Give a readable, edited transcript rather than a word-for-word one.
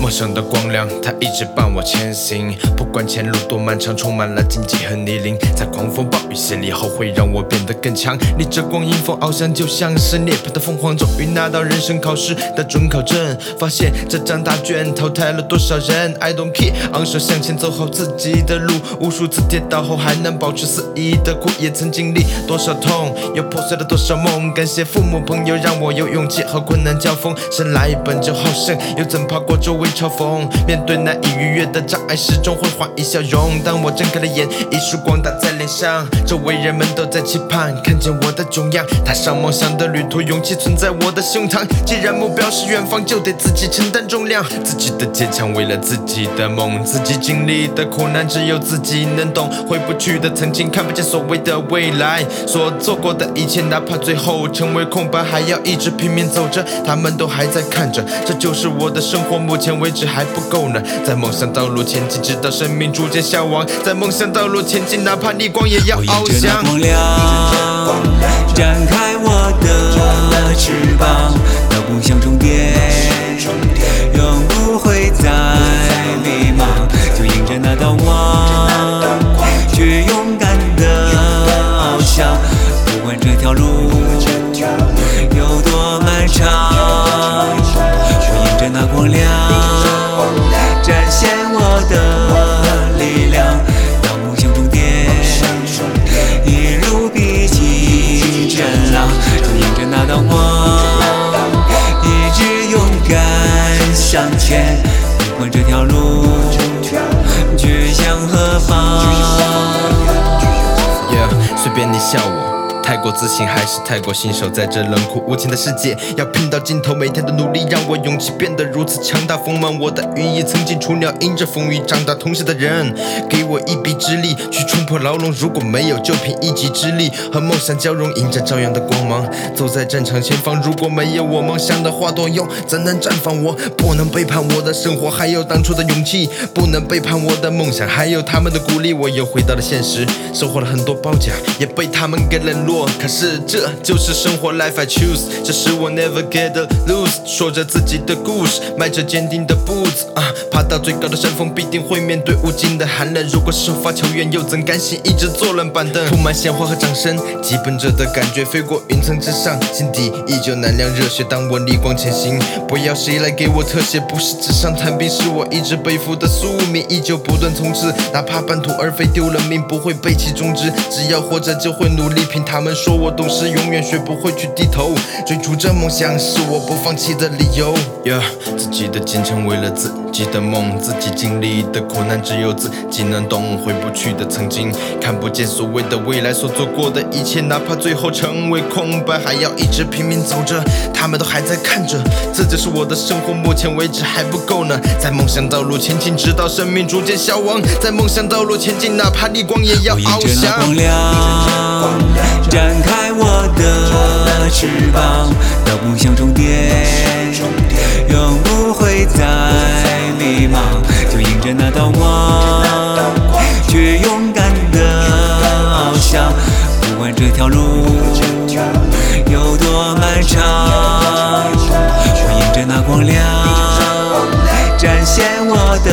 梦想的光亮，它一直伴我前行。不管前路多漫长，充满了荆棘和泥泞，在狂风暴雨洗礼后，会让我变得更强。逆着光迎风翱翔，就像是涅槃的凤凰，终于拿到人生考试的准考证。发现这张大卷淘汰了多少人 ，I don't care， 昂首向前走好自己的路。无数次跌倒后还能保持肆意的哭，也曾经历多少痛，又破碎了多少梦。感谢父母朋友，让我有勇气和困难交锋。生来本就好胜，又怎怕过周围嘲讽？面对难以逾越的障碍，始终会怀以笑容。当我睁开了眼，一束光打在脸上，周围人们都在期盼看见我的囧样。踏上梦想的旅途，勇气存在我的胸膛。既然目标是远方，就得自己承担重量。自己的坚强，为了自己的梦，自己经历的苦难，只有自己能懂。回不去的曾经，看不见所谓的未来。所做过的一切，哪怕最后成为空白，还要一直拼命走着。他们都还在看着，这就是我的生活。目前为止还不够呢，在梦想道路前进，直到生命逐渐消亡。在梦想道路前进，哪怕逆光也要翱翔。 我沿着那光亮，展开我的翅膀，到梦想终点，永不会再迷茫。就迎着那道光，去勇敢的翱翔。不管这条路有多漫长，我迎着那光亮，展现我的力量，到梦想终点，一路笔记真浪。就迎着那道光，一直勇敢向前，不管这条路去向何方。 随便你笑我太过自信，还是太过新手，在这冷酷无情的世界，要拼到尽头。每天的努力让我勇气变得如此强大，丰满我的羽翼。曾经雏鸟迎着风雨长大，同行的人给我一臂之力，去冲破牢笼。如果没有，就凭一己之力和梦想交融，迎着朝阳的光芒，走在战场前方。如果没有我梦想的花朵，又怎能绽放？我不能背叛我的生活，还有当初的勇气，不能背叛我的梦想，还有他们的鼓励。我又回到了现实，收获了很多褒奖，也被他们给冷落。可是这就是生活 ，Life I choose， 这是我 never get lose。说着自己的故事，迈着坚定的步子爬到最高的山峰，必定会面对无尽的寒冷。如果是发球员，又怎甘心一直坐冷板凳？铺满鲜花和掌声，基本着的感觉飞过云层之上，心底依旧难量热血。当我逆光前行，不要谁来给我特写，不是纸上谈兵，是我一直背负的宿命，依旧不断冲刺，哪怕半途而废，丢了命不会背弃宗旨。只要活着就会努力，凭他们说我懂事，永远学不会去低头。追逐着梦想是我不放弃的理由。自己的坚强，为了自己的梦，自己经历的苦难，只有自己能懂。回不去的曾经，看不见所谓的未来，所做过的一切，哪怕最后成为空白，还要一直拼命走着。他们都还在看着，这就是我的生活。目前为止还不够呢，在梦想道路前进，直到生命逐渐消亡。在梦想道路前进，哪怕逆光也要翱翔。 光亮，展开我的翅膀，到梦想终点，永不会再迷茫。就迎着那道光，去勇敢的翱翔。不管这条路有多漫长，我迎着那光亮，展现我